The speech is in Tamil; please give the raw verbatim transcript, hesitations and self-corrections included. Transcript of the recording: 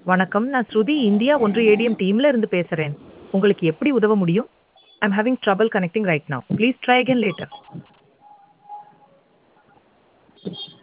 வணக்கம். நான் ஸ்ருதி இந்தியா ஒன்று ஏடிஎம் டீம்ல இருந்து பேசுறேன். உங்களுக்கு எப்படி உதவ முடியும்? I'm having trouble connecting right now. Please try again later.